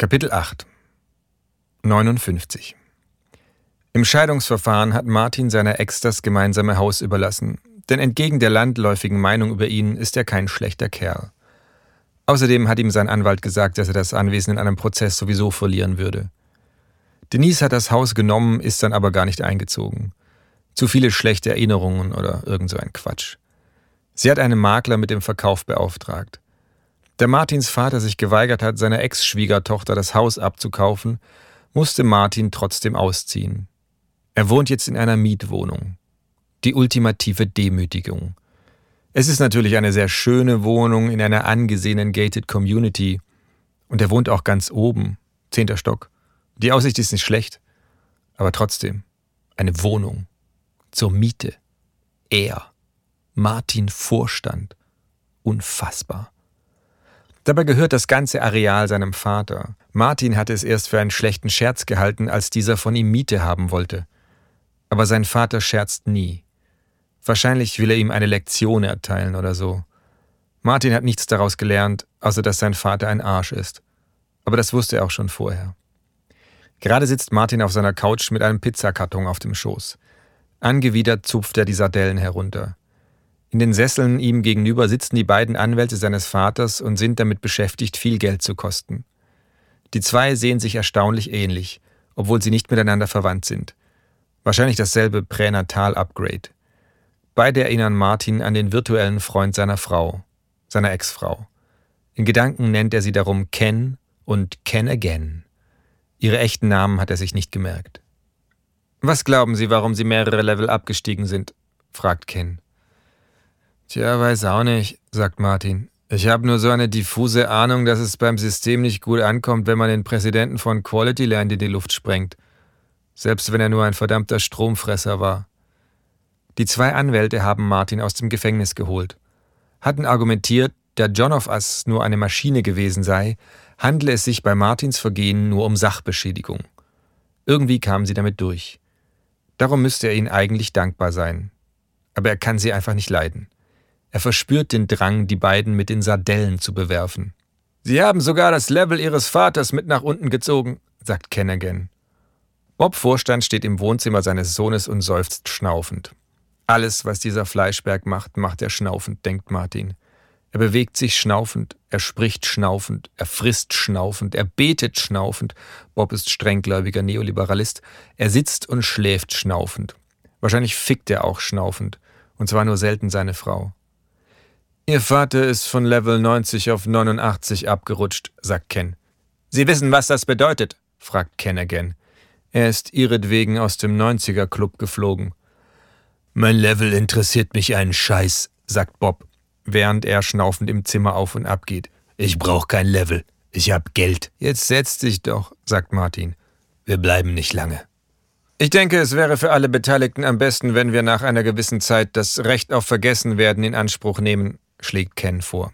Kapitel 8 59 Im Scheidungsverfahren hat Martin seiner Ex das gemeinsame Haus überlassen, denn entgegen der landläufigen Meinung über ihn ist er kein schlechter Kerl. Außerdem hat ihm sein Anwalt gesagt, dass er das Anwesen in einem Prozess sowieso verlieren würde. Denise hat das Haus genommen, ist dann aber gar nicht eingezogen. Zu viele schlechte Erinnerungen oder irgend so ein Quatsch. Sie hat einen Makler mit dem Verkauf beauftragt. Da Martins Vater sich geweigert hat, seiner Ex-Schwiegertochter das Haus abzukaufen, musste Martin trotzdem ausziehen. Er wohnt jetzt in einer Mietwohnung. Die ultimative Demütigung. Es ist natürlich eine sehr schöne Wohnung in einer angesehenen Gated Community. Und er wohnt auch ganz oben, 10. Stock. Die Aussicht ist nicht schlecht, aber trotzdem eine Wohnung zur Miete. Er, Martin Vorstand. Unfassbar. Dabei gehört das ganze Areal seinem Vater. Martin hatte es erst für einen schlechten Scherz gehalten, als dieser von ihm Miete haben wollte. Aber sein Vater scherzt nie. Wahrscheinlich will er ihm eine Lektion erteilen oder so. Martin hat nichts daraus gelernt, außer dass sein Vater ein Arsch ist. Aber das wusste er auch schon vorher. Gerade sitzt Martin auf seiner Couch mit einem Pizzakarton auf dem Schoß. Angewidert zupft er die Sardellen herunter. In den Sesseln ihm gegenüber sitzen die beiden Anwälte seines Vaters und sind damit beschäftigt, viel Geld zu kosten. Die zwei sehen sich erstaunlich ähnlich, obwohl sie nicht miteinander verwandt sind. Wahrscheinlich dasselbe Pränatal-Upgrade. Beide erinnern Martin an den virtuellen Freund seiner Frau, seiner Ex-Frau. In Gedanken nennt er sie darum Ken und Ken again. Ihre echten Namen hat er sich nicht gemerkt. »Was glauben Sie, warum Sie mehrere Level abgestiegen sind?« fragt Ken. »Tja, weiß auch nicht«, sagt Martin. »Ich habe nur so eine diffuse Ahnung, dass es beim System nicht gut ankommt, wenn man den Präsidenten von Quality Land in die Luft sprengt. Selbst wenn er nur ein verdammter Stromfresser war.« Die zwei Anwälte haben Martin aus dem Gefängnis geholt. Hatten argumentiert, da John of Us nur eine Maschine gewesen sei, handle es sich bei Martins Vergehen nur um Sachbeschädigung. Irgendwie kamen sie damit durch. Darum müsste er ihnen eigentlich dankbar sein. Aber er kann sie einfach nicht leiden. Er verspürt den Drang, die beiden mit den Sardellen zu bewerfen. »Sie haben sogar das Level Ihres Vaters mit nach unten gezogen«, sagt Ken again. Bob Vorstand steht im Wohnzimmer seines Sohnes und seufzt schnaufend. Alles, was dieser Fleischberg macht, macht er schnaufend, denkt Martin. Er bewegt sich schnaufend, er spricht schnaufend, er frisst schnaufend, er betet schnaufend. Bob ist strenggläubiger Neoliberalist. Er sitzt und schläft schnaufend. Wahrscheinlich fickt er auch schnaufend. Und zwar nur selten seine Frau. »Ihr Vater ist von Level 90 auf 89 abgerutscht«, sagt Ken. »Sie wissen, was das bedeutet?« fragt Ken again. Er ist ihretwegen aus dem 90er-Club geflogen. »Mein Level interessiert mich einen Scheiß«, sagt Bob, während er schnaufend im Zimmer auf und ab geht. »Ich brauche kein Level. Ich hab Geld.« »Jetzt setz dich doch«, sagt Martin. »Wir bleiben nicht lange.« »Ich denke, es wäre für alle Beteiligten am besten, wenn wir nach einer gewissen Zeit das Recht auf Vergessenwerden in Anspruch nehmen«, schlägt Ken vor.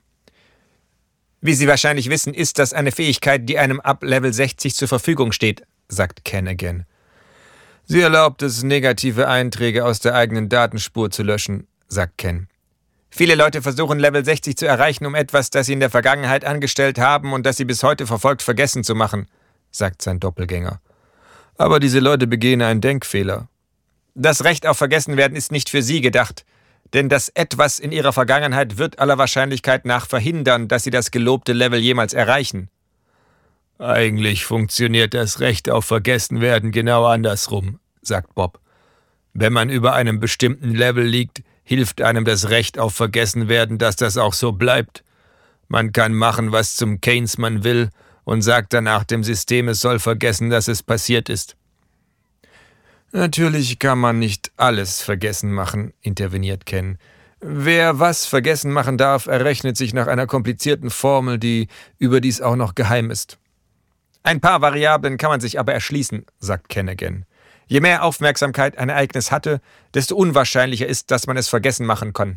»Wie Sie wahrscheinlich wissen, ist das eine Fähigkeit, die einem ab Level 60 zur Verfügung steht«, sagt Ken again. »Sie erlaubt es, negative Einträge aus der eigenen Datenspur zu löschen«, sagt Ken. »Viele Leute versuchen Level 60 zu erreichen, um etwas, das sie in der Vergangenheit angestellt haben und das sie bis heute verfolgt, vergessen zu machen«, sagt sein Doppelgänger. »Aber diese Leute begehen einen Denkfehler. Das Recht auf Vergessenwerden ist nicht für sie gedacht, denn das Etwas in ihrer Vergangenheit wird aller Wahrscheinlichkeit nach verhindern, dass sie das gelobte Level jemals erreichen.« »Eigentlich funktioniert das Recht auf Vergessenwerden genau andersrum«, sagt Bob. »Wenn man über einem bestimmten Level liegt, hilft einem das Recht auf Vergessenwerden, dass das auch so bleibt. Man kann machen, was zum Keynes man will und sagt danach dem System, es soll vergessen, dass es passiert ist.« »Natürlich kann man nicht alles vergessen machen«, interveniert Ken. »Wer was vergessen machen darf, errechnet sich nach einer komplizierten Formel, die überdies auch noch geheim ist.« »Ein paar Variablen kann man sich aber erschließen«, sagt Ken again. »Je mehr Aufmerksamkeit ein Ereignis hatte, desto unwahrscheinlicher ist, dass man es vergessen machen kann.«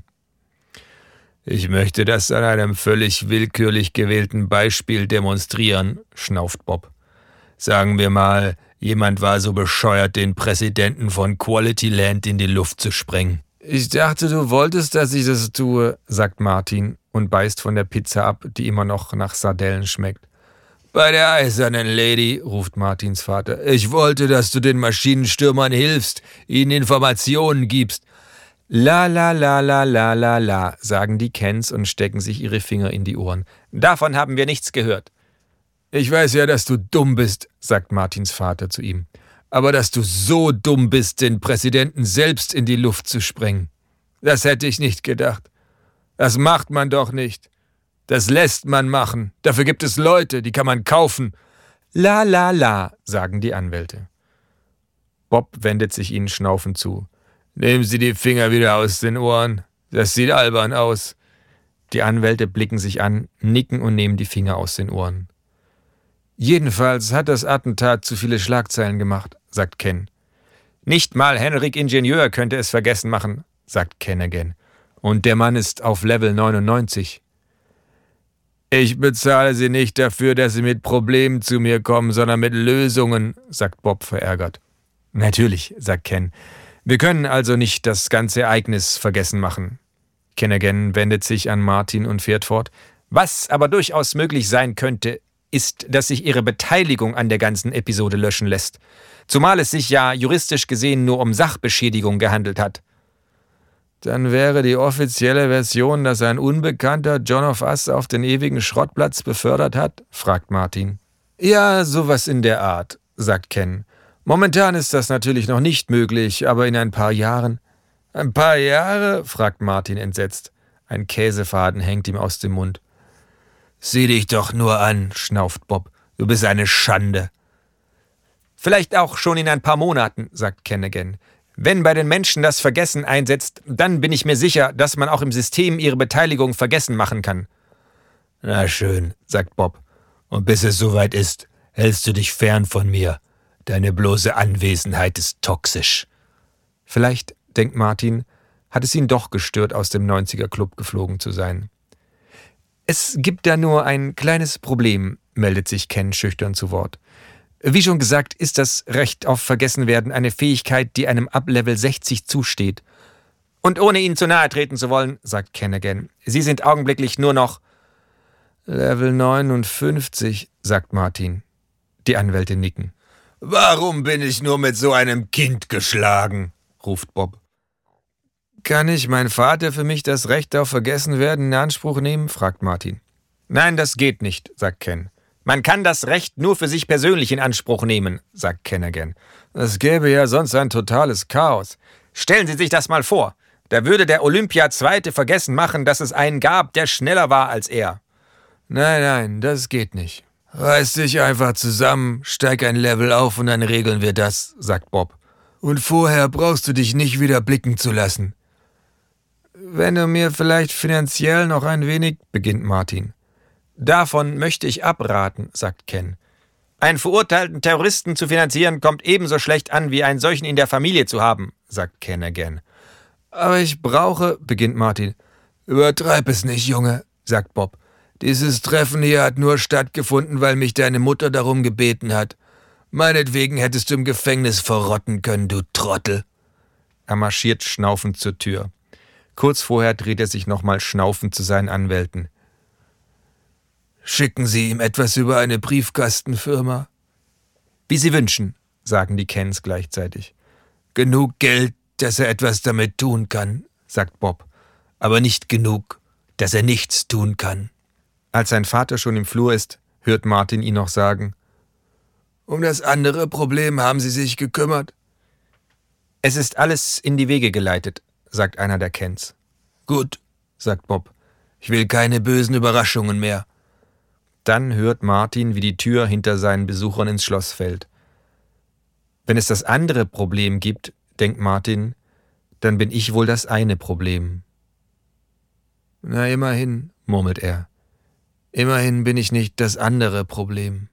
»Ich möchte das an einem völlig willkürlich gewählten Beispiel demonstrieren«, schnauft Bob. »Sagen wir mal, jemand war so bescheuert, den Präsidenten von Quality Land in die Luft zu sprengen.« »Ich dachte, du wolltest, dass ich das tue«, sagt Martin und beißt von der Pizza ab, die immer noch nach Sardellen schmeckt. »Bei der eisernen Lady«, ruft Martins Vater. »Ich wollte, dass du den Maschinenstürmern hilfst, ihnen Informationen gibst.« »La la la la la la la«, sagen die Kens und stecken sich ihre Finger in die Ohren. »Davon haben wir nichts gehört.« »Ich weiß ja, dass du dumm bist«, sagt Martins Vater zu ihm. »Aber dass du so dumm bist, den Präsidenten selbst in die Luft zu sprengen, das hätte ich nicht gedacht. Das macht man doch nicht. Das lässt man machen. Dafür gibt es Leute, die kann man kaufen.« »La la la«, sagen die Anwälte. Bob wendet sich ihnen schnaufend zu. »Nehmen Sie die Finger wieder aus den Ohren. Das sieht albern aus.« Die Anwälte blicken sich an, nicken und nehmen die Finger aus den Ohren. »Jedenfalls hat das Attentat zu viele Schlagzeilen gemacht«, sagt Ken. »Nicht mal Henrik Ingenieur könnte es vergessen machen«, sagt Canagan. »Und der Mann ist auf Level 99. »Ich bezahle Sie nicht dafür, dass Sie mit Problemen zu mir kommen, sondern mit Lösungen«, sagt Bob verärgert. »Natürlich«, sagt Ken. »Wir können also nicht das ganze Ereignis vergessen machen.« Canagan wendet sich an Martin und fährt fort. »Was aber durchaus möglich sein könnte, ist, dass sich Ihre Beteiligung an der ganzen Episode löschen lässt. Zumal es sich ja juristisch gesehen nur um Sachbeschädigung gehandelt hat.« »Dann wäre die offizielle Version, dass ein Unbekannter John of Us auf den ewigen Schrottplatz befördert hat?« fragt Martin. »Ja, sowas in der Art«, sagt Ken. »Momentan ist das natürlich noch nicht möglich, aber in ein paar Jahren.« »Ein paar Jahre?« fragt Martin entsetzt. Ein Käsefaden hängt ihm aus dem Mund. »Sieh dich doch nur an«, schnauft Bob. »Du bist eine Schande.« »Vielleicht auch schon in ein paar Monaten«, sagt Canagan. »Wenn bei den Menschen das Vergessen einsetzt, dann bin ich mir sicher, dass man auch im System ihre Beteiligung vergessen machen kann.« »Na schön«, sagt Bob. »Und bis es soweit ist, hältst du dich fern von mir. Deine bloße Anwesenheit ist toxisch.« Vielleicht, denkt Martin, hat es ihn doch gestört, aus dem 90er-Club geflogen zu sein. »Es gibt da nur ein kleines Problem«, meldet sich Ken schüchtern zu Wort. »Wie schon gesagt, ist das Recht auf Vergessenwerden eine Fähigkeit, die einem ab Level 60 zusteht. Und ohne Ihnen zu nahe treten zu wollen«, sagt Canagan, »Sie sind augenblicklich nur noch...« »Level 59«, sagt Martin. Die Anwälte nicken. »Warum bin ich nur mit so einem Kind geschlagen?«, ruft Bob. »Kann ich mein Vater für mich das Recht auf Vergessenwerden in Anspruch nehmen?«, fragt Martin. »Nein, das geht nicht«, sagt Ken. »Man kann das Recht nur für sich persönlich in Anspruch nehmen«, sagt Canagan. »Es gäbe ja sonst ein totales Chaos. Stellen Sie sich das mal vor. Da würde der Olympia-Zweite vergessen machen, dass es einen gab, der schneller war als er.« »Nein, das geht nicht. Reiß dich einfach zusammen, steig ein Level auf und dann regeln wir das«, sagt Bob. »Und vorher brauchst du dich nicht wieder blicken zu lassen.« »Wenn du mir vielleicht finanziell noch ein wenig«, beginnt Martin. »Davon möchte ich abraten«, sagt Ken. »Einen verurteilten Terroristen zu finanzieren, kommt ebenso schlecht an, wie einen solchen in der Familie zu haben«, sagt Canagan. »Aber ich brauche«, beginnt Martin. »Übertreib es nicht, Junge«, sagt Bob. »Dieses Treffen hier hat nur stattgefunden, weil mich deine Mutter darum gebeten hat. Meinetwegen hättest du im Gefängnis verrotten können, du Trottel.« Er marschiert schnaufend zur Tür. Kurz vorher dreht er sich nochmal schnaufend zu seinen Anwälten. »Schicken Sie ihm etwas über eine Briefkastenfirma?« »Wie Sie wünschen«, sagen die Kens gleichzeitig. »Genug Geld, dass er etwas damit tun kann«, sagt Bob. »Aber nicht genug, dass er nichts tun kann.« Als sein Vater schon im Flur ist, hört Martin ihn noch sagen: »Um das andere Problem haben Sie sich gekümmert?« »Es ist alles in die Wege geleitet«, sagt einer der Kens. »Gut«, sagt Bob. »Ich will keine bösen Überraschungen mehr.« Dann hört Martin, wie die Tür hinter seinen Besuchern ins Schloss fällt. Wenn es das andere Problem gibt, denkt Martin, dann bin ich wohl das eine Problem. »Na immerhin«, murmelt er. »Immerhin bin ich nicht das andere Problem.«